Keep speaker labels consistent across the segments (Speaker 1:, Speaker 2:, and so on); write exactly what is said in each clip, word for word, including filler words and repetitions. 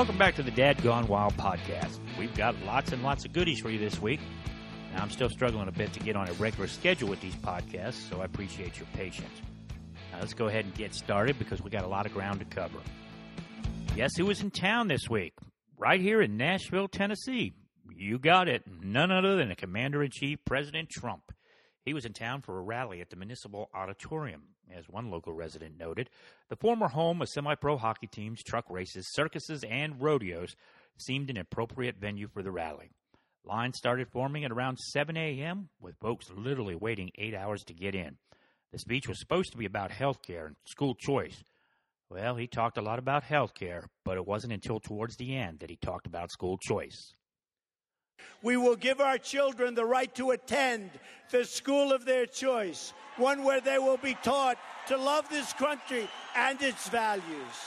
Speaker 1: Welcome back to the Dad Gone Wild podcast. We've got lots and lots of goodies for you this week. Now, I'm still struggling a bit to get on a regular schedule with these podcasts, so I appreciate your patience. Now, let's go ahead and get started because we got a lot of ground to cover. Guess who was in town this week? Right here in Nashville, Tennessee. You got it. None other than the Commander-in-Chief, President Trump. He was in town for a rally at the Municipal Auditorium. As one local resident noted, the former home of semi-pro hockey teams, truck races, circuses, and rodeos seemed an appropriate venue for the rally. Lines started forming at around seven a.m., with folks literally waiting eight hours to get in. The speech was supposed to be about health care and school choice. Well, he talked a lot about health care, but it wasn't until towards the end that he talked about school choice.
Speaker 2: We will give our children the right to attend the school of their choice, one where they will be taught to love this country and its values.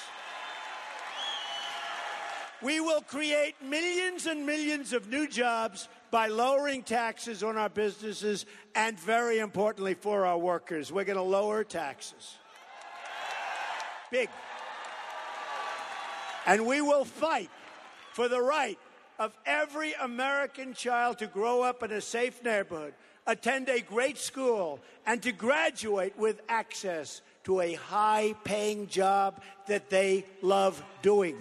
Speaker 2: We will create millions and millions of new jobs by lowering taxes on our businesses and, very importantly, for our workers. We're going to lower taxes. Big. And we will fight for the right of every American child to grow up in a safe neighborhood, attend a great school, and to graduate with access to a high-paying job that they love doing.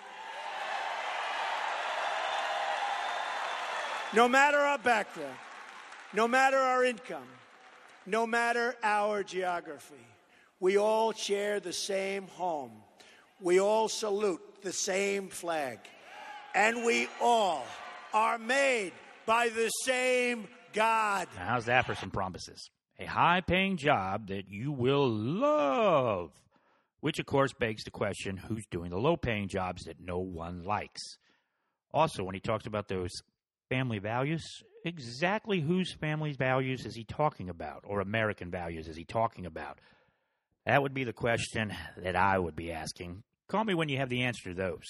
Speaker 2: No matter our background, no matter our income, no matter our geography, we all share the same home. We all salute the same flag. And we all are made by the same God.
Speaker 1: Now, how's that for some promises? A high-paying job that you will love, which, of course, begs the question, who's doing the low-paying jobs that no one likes? Also, when he talks about those family values, exactly whose family values is he talking about, or American values is he talking about? That would be the question that I would be asking. Call me when you have the answer to those.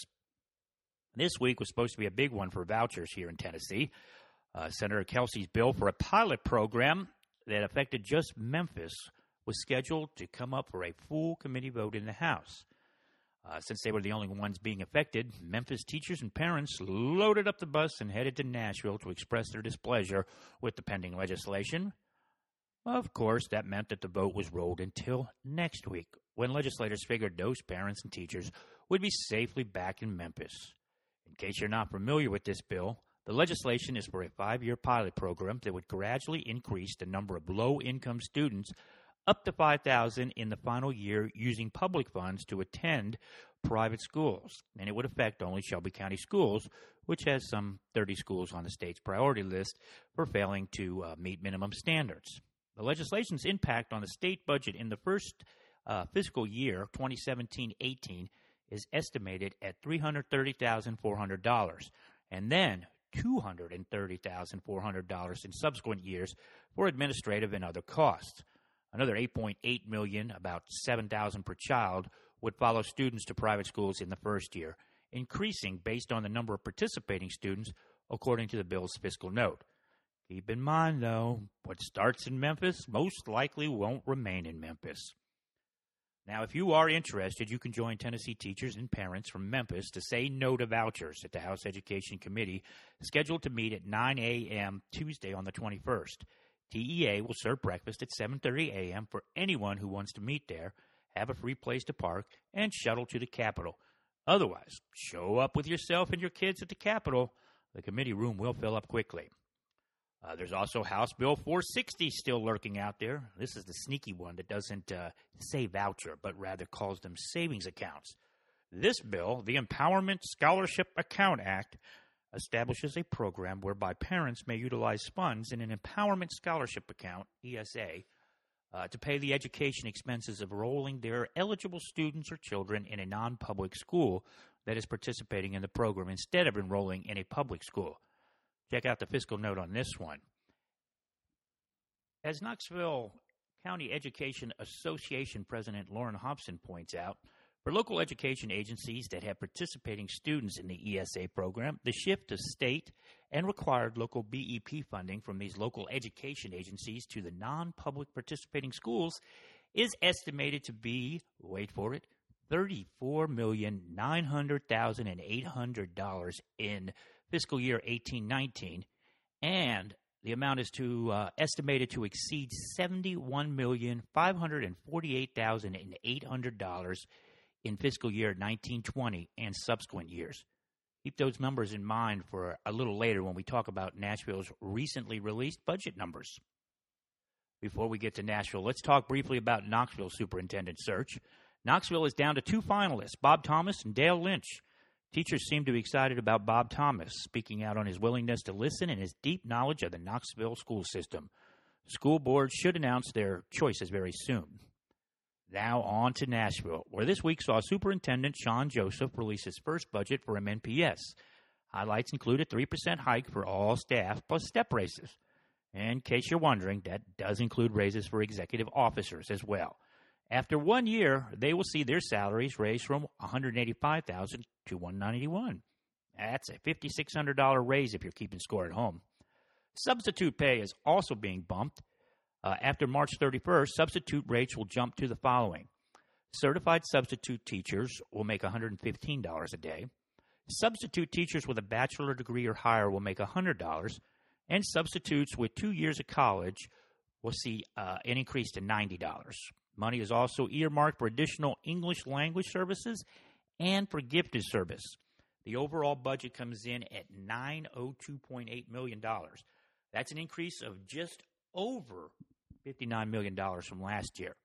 Speaker 1: This week was supposed to be a big one for vouchers here in Tennessee. Uh, Senator Kelsey's bill for a pilot program that affected just Memphis was scheduled to come up for a full committee vote in the House. Uh, since they were the only ones being affected, Memphis teachers and parents loaded up the bus and headed to Nashville to express their displeasure with the pending legislation. Of course, that meant that the vote was rolled until next week, when legislators figured those parents and teachers would be safely back in Memphis. In case you're not familiar with this bill, the legislation is for a five-year pilot program that would gradually increase the number of low-income students up to five thousand in the final year using public funds to attend private schools. And it would affect only Shelby County Schools, which has some thirty schools on the state's priority list for failing to uh, meet minimum standards. The legislation's impact on the state budget in the first uh, fiscal year, twenty seventeen eighteen, is estimated at three hundred thirty thousand four hundred dollars, and then two hundred thirty thousand four hundred dollars in subsequent years for administrative and other costs. Another eight point eight million dollars, about seven thousand dollars per child, would follow students to private schools in the first year, increasing based on the number of participating students, according to the bill's fiscal note. Keep in mind, though, what starts in Memphis most likely won't remain in Memphis. Now, if you are interested, you can join Tennessee teachers and parents from Memphis to say no to vouchers at the House Education Committee, scheduled to meet at nine a.m. Tuesday on the twenty-first. T E A will serve breakfast at seven thirty a.m. for anyone who wants to meet there, have a free place to park, and shuttle to the Capitol. Otherwise, show up with yourself and your kids at the Capitol. The committee room will fill up quickly. Uh, there's also House Bill four sixty still lurking out there. This is the sneaky one that doesn't uh, say voucher, but rather calls them savings accounts. This bill, the Empowerment Scholarship Account Act, establishes a program whereby parents may utilize funds in an Empowerment Scholarship Account, E S A, uh, to pay the education expenses of enrolling their eligible students or children in a non-public school that is participating in the program instead of enrolling in a public school. Check out the fiscal note on this one. As Knoxville County Education Association President Lauren Hobson points out, for local education agencies that have participating students in the E S A program, the shift of state and required local B E P funding from these local education agencies to the non-public participating schools is estimated to be, wait for it, thirty-four million nine hundred thousand eight hundred dollars in fiscal year eighteen nineteen, and the amount is to uh, estimated to exceed seventy-one million five hundred forty-eight thousand eight hundred dollars in fiscal year nineteen twenty and subsequent years. Keep those numbers in mind for a little later when we talk about Nashville's recently released budget numbers. Before we get to Nashville, let's talk briefly about Knoxville superintendent search. Knoxville is down to two finalists, Bob Thomas and Dale Lynch. Teachers seem to be excited about Bob Thomas, speaking out on his willingness to listen and his deep knowledge of the Knoxville school system. School boards should announce their choices very soon. Now on to Nashville, where this week saw Superintendent Sean Joseph release his first budget for M N P S. Highlights include a three percent hike for all staff plus step raises. And in case you're wondering, that does include raises for executive officers as well. After one year, they will see their salaries raised from one hundred eighty-five thousand dollars to one hundred ninety-one thousand dollars. That's a five thousand six hundred dollars raise if you're keeping score at home. Substitute pay is also being bumped. Uh, after March thirty-first, substitute rates will jump to the following. Certified substitute teachers will make one hundred fifteen dollars a day. Substitute teachers with a bachelor degree or higher will make one hundred dollars. And substitutes with two years of college will see uh, an increase to ninety dollars. Money is also earmarked for additional English language services and for gifted service. The overall budget comes in at nine hundred two point eight million dollars. That's an increase of just over fifty-nine million dollars from last year.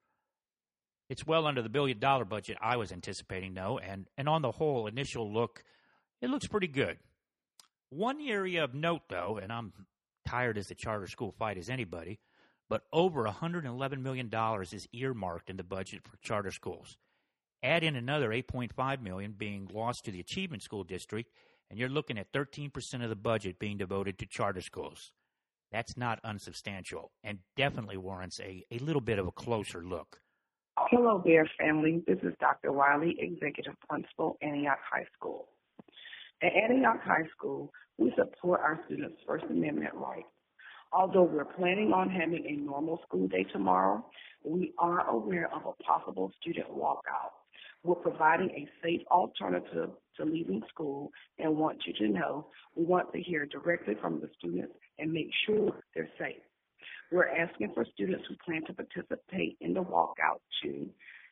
Speaker 1: It's well under the billion-dollar budget I was anticipating, though, and, and on the whole, initial look, it looks pretty good. One area of note, though, and I'm tired as the charter school fight as anybody, but over one hundred eleven million dollars is earmarked in the budget for charter schools. Add in another eight point five million dollars being lost to the Achievement School District, and you're looking at thirteen percent of the budget being devoted to charter schools. That's not unsubstantial and definitely warrants a, a little bit of a closer look.
Speaker 3: Hello, Bear family. This is Doctor Wiley, Executive Principal, Antioch High School. At Antioch High School, we support our students' First Amendment rights. Although we're planning on having a normal school day tomorrow, we are aware of a possible student walkout. We're providing a safe alternative to leaving school and want you to know we want to hear directly from the students and make sure they're safe. We're asking for students who plan to participate in the walkout to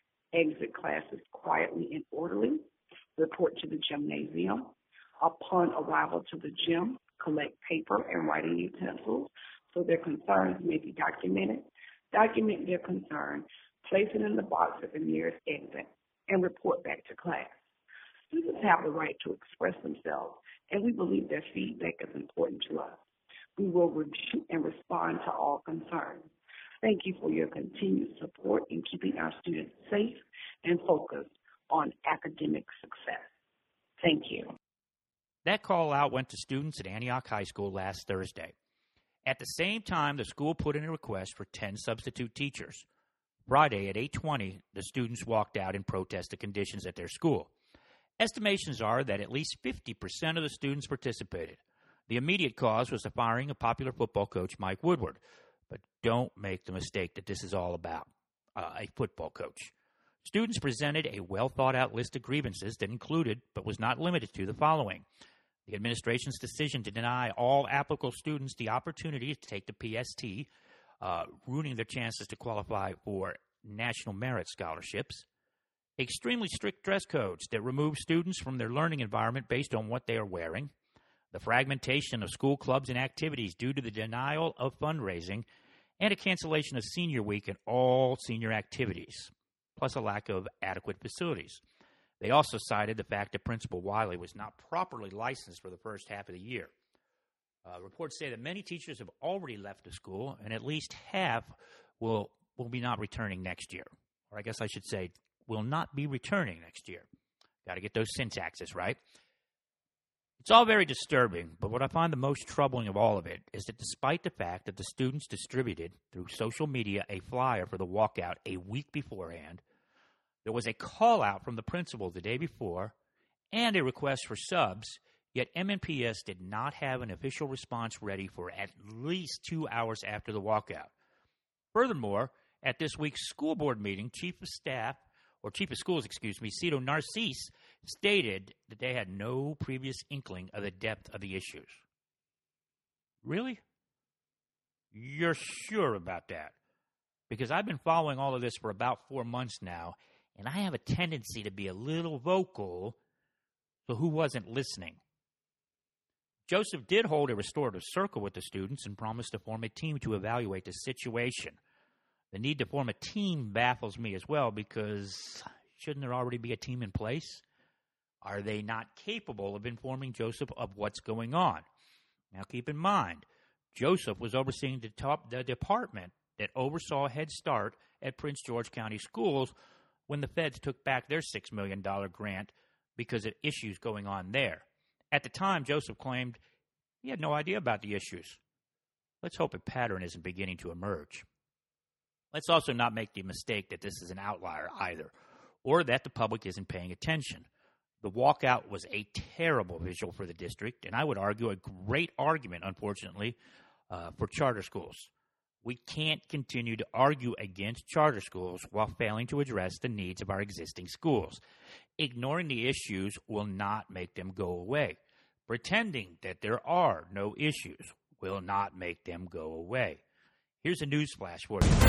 Speaker 3: exit classes quietly and orderly, report to the gymnasium. Upon arrival to the gym, collect paper and writing utensils so their concerns may be documented. Document their concern, place it in the box at the nearest exit, and report back to class. Students have the right to express themselves, and we believe their feedback is important to us. We will review and respond to all concerns. Thank you for your continued support in keeping our students safe and focused on academic success. Thank you.
Speaker 1: That call out went to students at Antioch High School last Thursday. At the same time, the school put in a request for ten substitute teachers. Friday at eight twenty, the students walked out in protest of conditions at their school. Estimations are that at least fifty percent of the students participated. The immediate cause was the firing of popular football coach Mike Woodward. But don't make the mistake that this is all about uh, a football coach. Students presented a well-thought-out list of grievances that included, but was not limited to, the following. The administration's decision to deny all applicable students the opportunity to take the P S T, uh, ruining their chances to qualify for national merit scholarships. Extremely strict dress codes that remove students from their learning environment based on what they are wearing. The fragmentation of school clubs and activities due to the denial of fundraising, and a cancellation of senior week and all senior activities, plus a lack of adequate facilities. They also cited the fact that Principal Wiley was not properly licensed for the first half of the year. Uh, reports say that many teachers have already left the school, and at least half will, will be not returning next year. Or I guess I should say, will not be returning next year. Got to get those syntaxes right. It's all very disturbing, but what I find the most troubling of all of it is that despite the fact that the students distributed through social media a flyer for the walkout a week beforehand, there was a call-out from the principal the day before and a request for subs, yet M N P S did not have an official response ready for at least two hours after the walkout. Furthermore, at this week's school board meeting, Chief of Staff or chief of schools, excuse me, Cito Narcisse, stated that they had no previous inkling of the depth of the issues. Really? You're sure about that? Because I've been following all of this for about four months now, and I have a tendency to be a little vocal, so who wasn't listening? Joseph did hold a restorative circle with the students and promised to form a team to evaluate the situation. The need to form a team baffles me as well, because shouldn't there already be a team in place? Are they not capable of informing Joseph of what's going on? Now keep in mind, Joseph was overseeing the, top, the department that oversaw Head Start at Prince George County Schools when the feds took back their six million dollars grant because of issues going on there. At the time, Joseph claimed he had no idea about the issues. Let's hope a pattern isn't beginning to emerge. Let's also not make the mistake that this is an outlier either, or that the public isn't paying attention. The walkout was a terrible visual for the district, and I would argue a great argument, unfortunately, uh, for charter schools. We can't continue to argue against charter schools while failing to address the needs of our existing schools. Ignoring the issues will not make them go away. Pretending that there are no issues will not make them go away. Here's a news flash for you.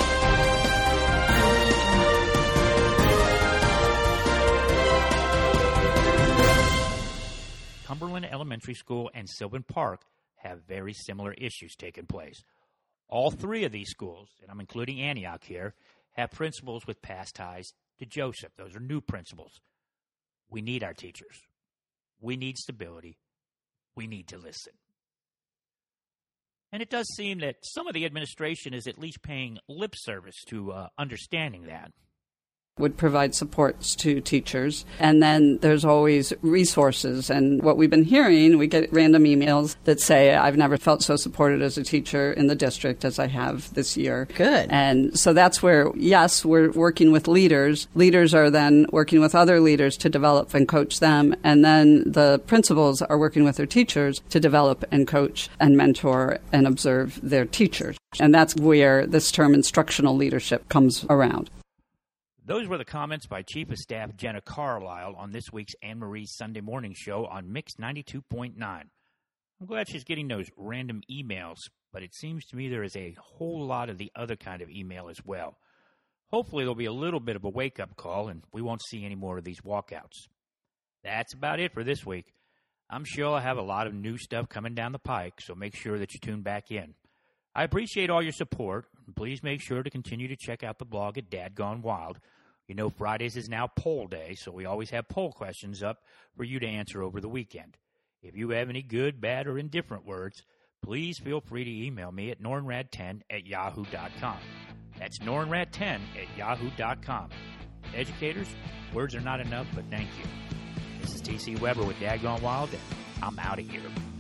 Speaker 1: Cumberland Elementary School and Sylvan Park have very similar issues taking place. All three of these schools, and I'm including Antioch here, have principals with past ties to Joseph. Those are new principals. We need our teachers. We need stability. We need to listen. And it does seem that some of the administration is at least paying lip service to uh, understanding that.
Speaker 4: Would provide supports to teachers. And then there's always resources. And what we've been hearing, we get random emails that say, I've never felt so supported as a teacher in the district as I have this year.
Speaker 5: Good.
Speaker 4: And so that's where, yes, we're working with leaders. Leaders are then working with other leaders to develop and coach them. And then the principals are working with their teachers to develop and coach and mentor and observe their teachers. And that's where this term instructional leadership comes around.
Speaker 1: Those were the comments by Chief of Staff Jenna Carlisle on this week's Anne Marie Sunday Morning Show on Mix ninety-two point nine. I'm glad she's getting those random emails, but it seems to me there is a whole lot of the other kind of email as well. Hopefully there'll be a little bit of a wake-up call and we won't see any more of these walkouts. That's about it for this week. I'm sure I'll have a lot of new stuff coming down the pike, so make sure that you tune back in. I appreciate all your support. Please make sure to continue to check out the blog at Dad Gone Wild. You know, Fridays is now poll day, so we always have poll questions up for you to answer over the weekend. If you have any good, bad, or indifferent words, please feel free to email me at nornrad ten at yahoo dot com. That's nornrad ten at yahoo dot com. Educators, words are not enough, but thank you. This is T C Weber with Dad Gone Wild, and I'm out of here.